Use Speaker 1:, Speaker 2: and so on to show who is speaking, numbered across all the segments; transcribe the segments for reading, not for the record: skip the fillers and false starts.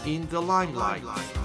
Speaker 1: in the limelight.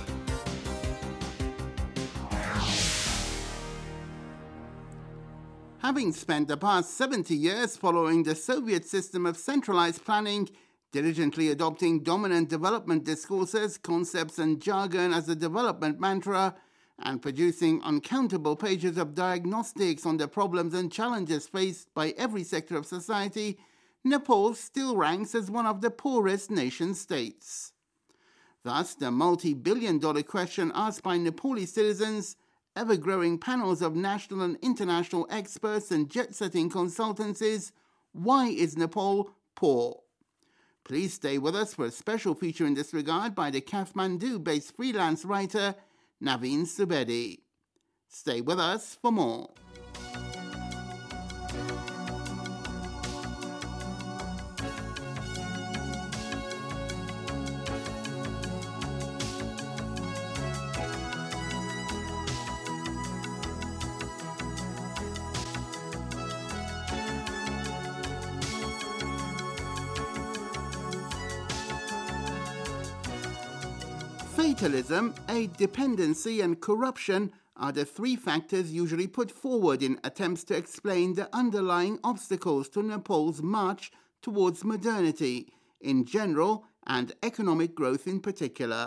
Speaker 2: Having spent the past 70 years following the Soviet system of centralized planning, diligently adopting dominant development discourses, concepts and jargon as a development mantra, and producing uncountable pages of diagnostics on the problems and challenges faced by every sector of society, Nepal still ranks as one of the poorest nation-states. Thus, the multi-billion-dollar question asked by Nepali citizens, ever-growing panels of national and international experts and jet-setting consultancies, why is Nepal poor? Please stay with us for a special feature in this regard by the Kathmandu-based freelance writer Naveen Subedi. Stay with us for more. Fatalism, aid dependency, and corruption are the three factors usually put forward in attempts to explain the underlying obstacles to Nepal's march towards modernity in general and economic growth in particular.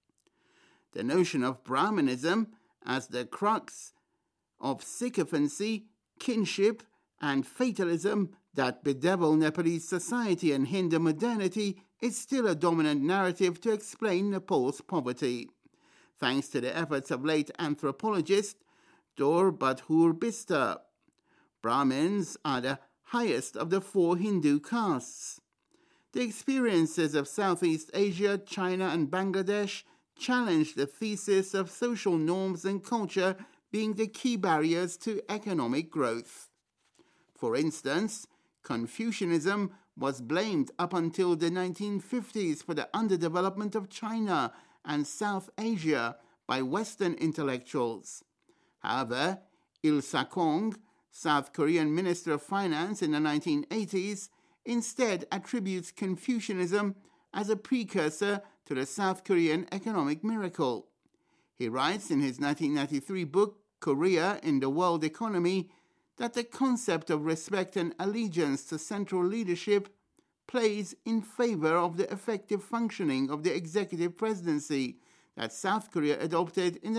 Speaker 2: The notion of Brahmanism as the crux of sycophancy, kinship, and fatalism that bedevil Nepalese society and hinder modernity is still a dominant narrative to explain Nepal's poverty. Thanks to the efforts of late anthropologist Dor Badhur Bista, Brahmins are the highest of the four Hindu castes. The experiences of Southeast Asia, China, and Bangladesh challenge the thesis of social norms and culture being the key barriers to economic growth. For instance, Confucianism was blamed up until the 1950s for the underdevelopment of China and South Asia by Western intellectuals. However, Il Sakong, South Korean Minister of Finance in the 1980s, instead attributes Confucianism as a precursor to the South Korean economic miracle. He writes in his 1993 book, Korea in the World Economy, that the concept of respect and allegiance to central leadership plays in favor of the effective functioning of the executive presidency that South Korea adopted in the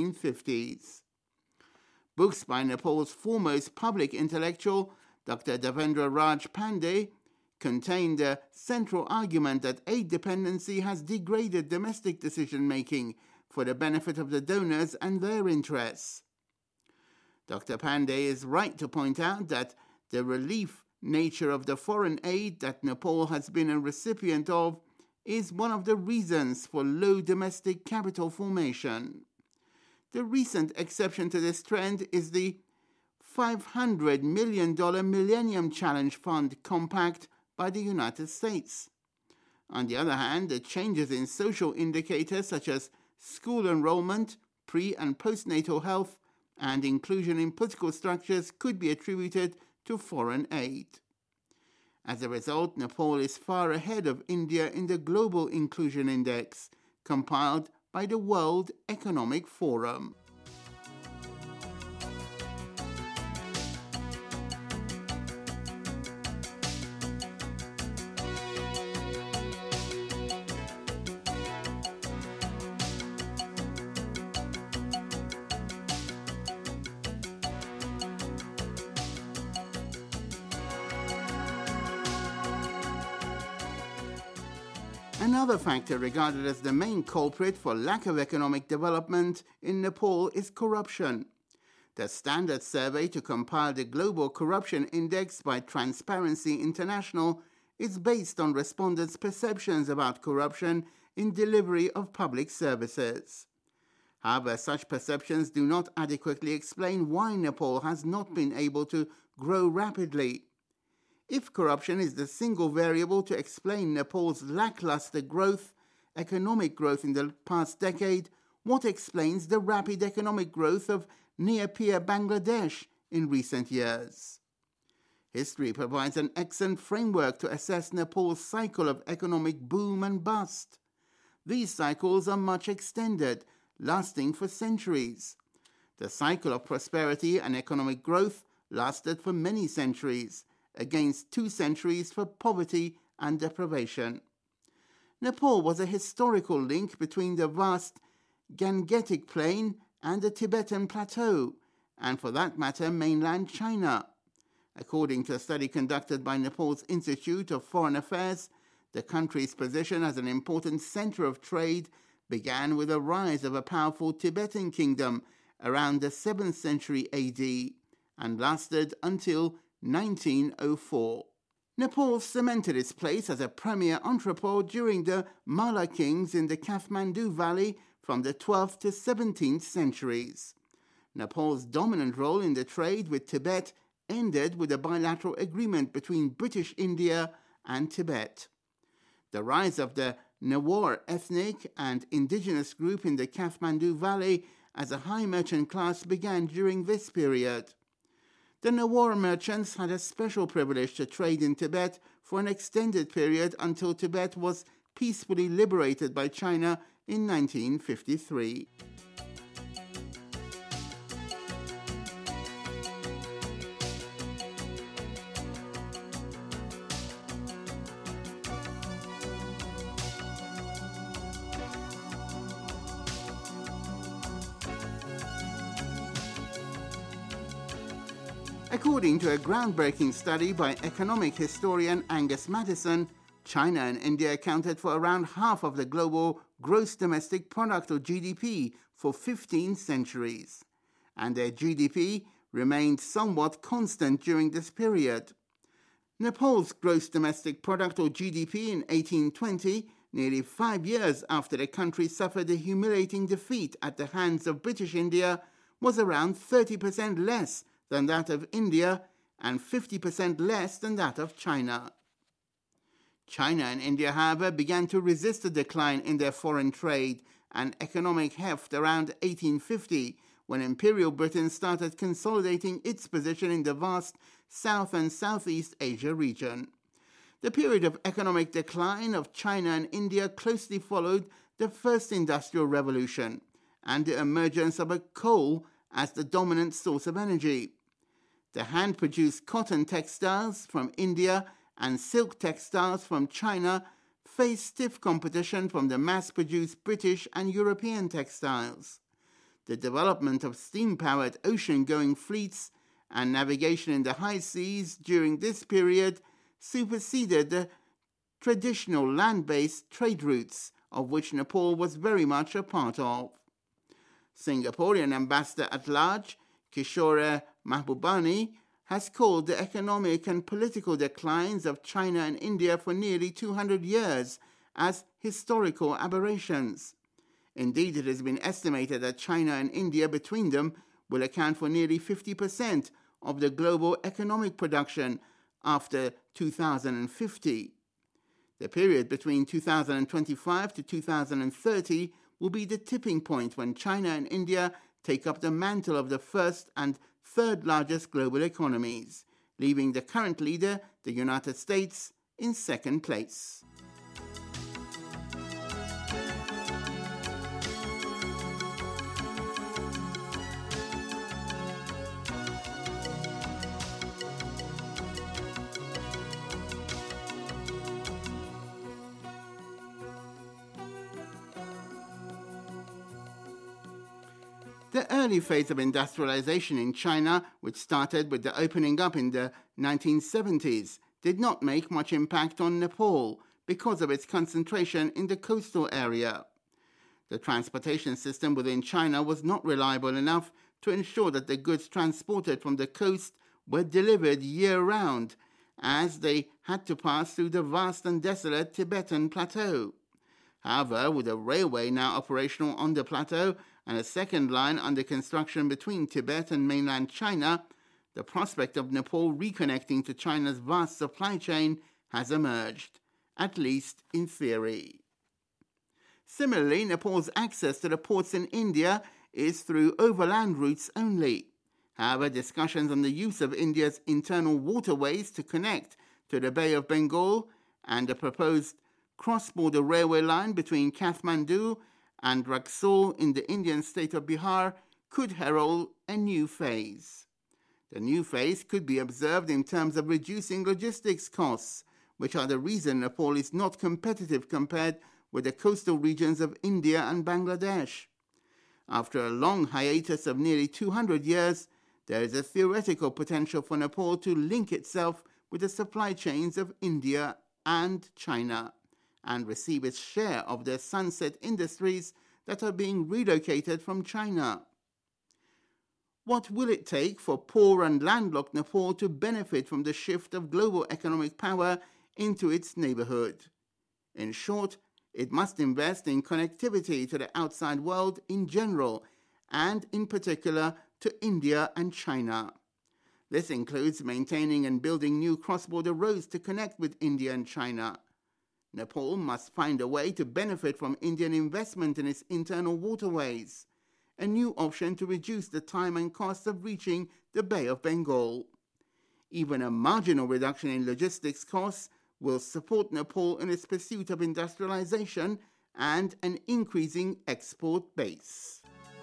Speaker 2: 1950s. Books by Nepal's foremost public intellectual, Dr. Devendra Raj Pandey, contain the central argument that aid dependency has degraded domestic decision-making for the benefit of the donors and their interests. Dr. Pandey is right to point out that the relief nature of the foreign aid that Nepal has been a recipient of is one of the reasons for low domestic capital formation. The recent exception to this trend is the $500 million Millennium Challenge Fund Compact by the United States. On the other hand, the changes in social indicators such as school enrollment, pre- and postnatal health, and inclusion in political structures could be attributed to foreign aid. As a result, Nepal is far ahead of India in the Global Inclusion Index, compiled by the World Economic Forum. Another factor regarded as the main culprit for lack of economic development in Nepal is corruption. The standard survey to compile the Global Corruption Index by Transparency International is based on respondents' perceptions about corruption in delivery of public services. However, such perceptions do not adequately explain why Nepal has not been able to grow rapidly. If corruption is the single variable to explain Nepal's lackluster growth, economic growth in the past decade, what explains the rapid economic growth of near-peer Bangladesh in recent years? History provides an excellent framework to assess Nepal's cycle of economic boom and bust. These cycles are much extended, lasting for centuries. The cycle of prosperity and economic growth lasted for many centuries, against 2 centuries for poverty and deprivation. Nepal was a historical link between the vast Gangetic Plain and the Tibetan Plateau, and for that matter, mainland China. According to a study conducted by Nepal's Institute of Foreign Affairs, the country's position as an important center of trade began with the rise of a powerful Tibetan kingdom around the 7th century AD and lasted until 1904. Nepal cemented its place as a premier entrepôt during the Malla kings in the Kathmandu Valley from the 12th to 17th centuries. Nepal's dominant role in the trade with Tibet ended with a bilateral agreement between British India and Tibet. The rise of the Newar ethnic and indigenous group in the Kathmandu Valley as a high merchant class began during this period. The Newar merchants had a special privilege to trade in Tibet for an extended period until Tibet was peacefully liberated by China in 1953. According to a groundbreaking study by economic historian Angus Maddison, China and India accounted for around half of the global gross domestic product, or GDP, for 15 centuries, and their GDP remained somewhat constant during this period. Nepal's gross domestic product, or GDP, in 1820, nearly 5 years after the country suffered a humiliating defeat at the hands of British India, was around 30% less than that of India and 50% less than that of China. China and India, however, began to resist the decline in their foreign trade and economic heft around 1850, when Imperial Britain started consolidating its position in the vast South and Southeast Asia region. The period of economic decline of China and India closely followed the First Industrial Revolution and the emergence of coal as the dominant source of energy. The hand-produced cotton textiles from India and silk textiles from China faced stiff competition from the mass-produced British and European textiles. The development of steam-powered ocean-going fleets and navigation in the high seas during this period superseded the traditional land-based trade routes, of which Nepal was very much a part of. Singaporean ambassador at large, Kishore Mahbubani, has called the economic and political declines of China and India for nearly 200 years as historical aberrations. Indeed, it has been estimated that China and India between them will account for nearly 50% of the global economic production after 2050. The period between 2025 to 2030 will be the tipping point when China and India take up the mantle of the first and third largest global economies, leaving the current leader, the United States, in second place. The early phase of industrialization in China, which started with the opening up in the 1970s, did not make much impact on Nepal because of its concentration in the coastal area. The transportation system within China was not reliable enough to ensure that the goods transported from the coast were delivered year-round, as they had to pass through the vast and desolate Tibetan Plateau. However, with a railway now operational on the plateau and a second line under construction between Tibet and mainland China, the prospect of Nepal reconnecting to China's vast supply chain has emerged, at least in theory. Similarly, Nepal's access to the ports in India is through overland routes only. However, discussions on the use of India's internal waterways to connect to the Bay of Bengal and the proposed cross-border railway line between Kathmandu and Raxaul in the Indian state of Bihar could herald a new phase. The new phase could be observed in terms of reducing logistics costs, which are the reason Nepal is not competitive compared with the coastal regions of India and Bangladesh. After a long hiatus of nearly 200 years, there is a theoretical potential for Nepal to link itself with the supply chains of India and China and receive its share of the sunset industries that are being relocated from China. What will it take for poor and landlocked Nepal to benefit from the shift of global economic power into its neighborhood? In short, it must invest in connectivity to the outside world in general, and in particular to India and China. This includes maintaining and building new cross-border roads to connect with India and China. Nepal must find a way to benefit from Indian investment in its internal waterways, a new option to reduce the time and cost of reaching the Bay of Bengal. Even a marginal reduction in logistics costs will support Nepal in its pursuit of industrialization and an increasing export base.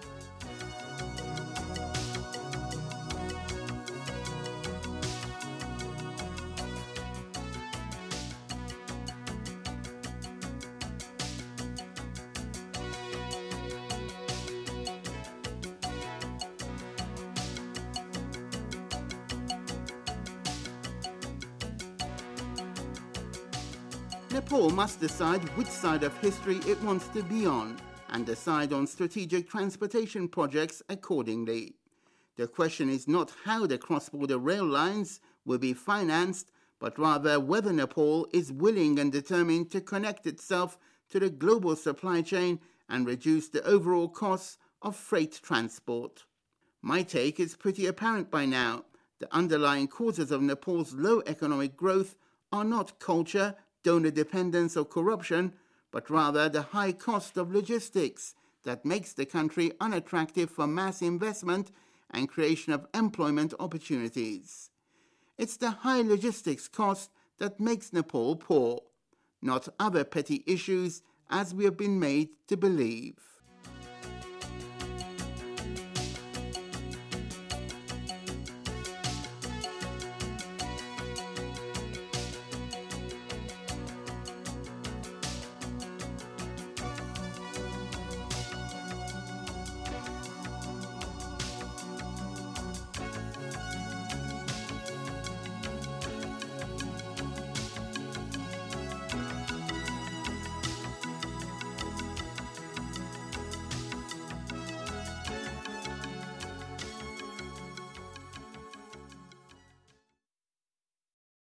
Speaker 2: Nepal must decide which side of history it wants to be on and decide on strategic transportation projects accordingly. The question is not how the cross-border rail lines will be financed, but rather whether Nepal is willing and determined to connect itself to the global supply chain and reduce the overall costs of freight transport. My take is pretty apparent by now. The underlying causes of Nepal's low economic growth are not culture, donor dependence or corruption, but rather the high cost of logistics that makes the country unattractive for mass investment and creation of employment opportunities. It's the high logistics cost that makes Nepal poor, not other petty issues as we have been made to believe.